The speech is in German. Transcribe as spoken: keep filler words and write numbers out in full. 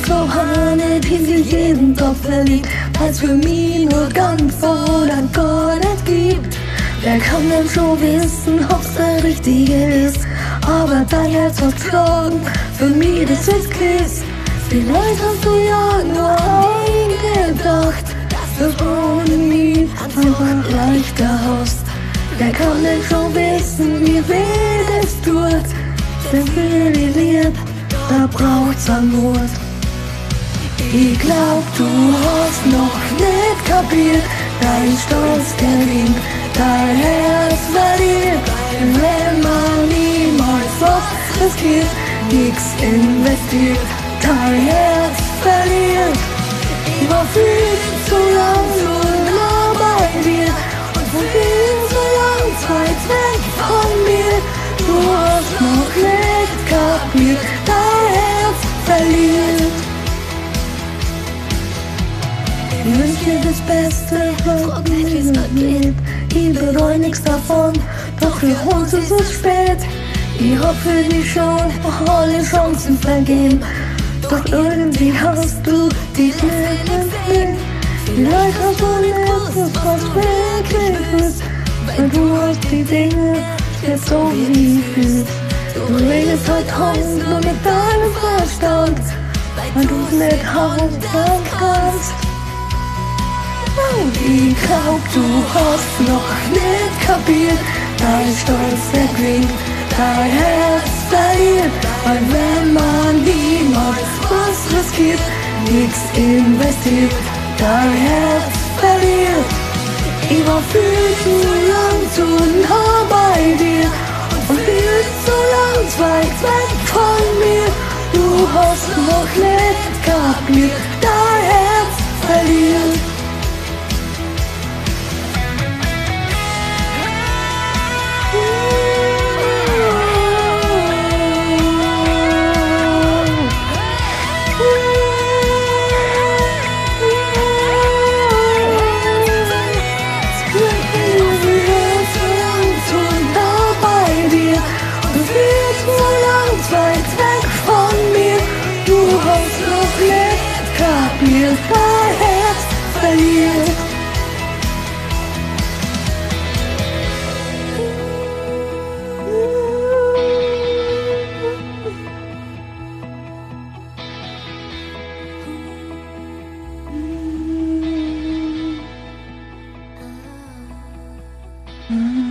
Frau Hane, die sich jeden Tag verliebt, weil's für mich nur ganz oder gar nicht gibt. Wer kann denn schon wissen, ob's der Richtige ist? Aber dein Herz hat geschlagen, für mich das ist gewiss. Vielleicht hast du ja nur an ihn gedacht, dass du ohne mich einfach leichter hast. Wer kann denn schon wissen, wie weh es tut? Denn für die Liebe, da braucht's an Mut. Ich glaub, du hast noch nicht kapiert, dein Stolz gewinnt, dein Herz verliert. Wenn man niemals was riskiert, nix investiert, dein Herz verliert. Ich war viel zu lang so nah bei dir und viel zu lang weit weg von mir. Du hast noch nicht kapiert, dein Herz verliert. Ich wünsch dir das Beste, frag nicht, wie's grad geht. Ich bereu nix davon, doch für uns ist es spät. Ich hab für dich schon alle Chancen vergeben, doch irgendwie hast du dich nicht entschieden. Vielleicht hast du nicht das, was wirklich ist, weil du hast die Dinge jetzt so wie ich fühlst. Du redest halt Haus nur mit deinem Verstand, weil du's nicht halten kannst. Und ich glaub, du hast noch nicht kapiert, dein Stolz ergringt, dein Herz verliert. Weil wenn man niemals was riskiert, nix investiert, dein Herz verliert. Ich war viel zu lang zu nah bei dir und viel zu lang weit weg von mir. Du hast noch nicht kapiert, dein Herz verliert. Mir dein Herz verliert. Mm-hmm.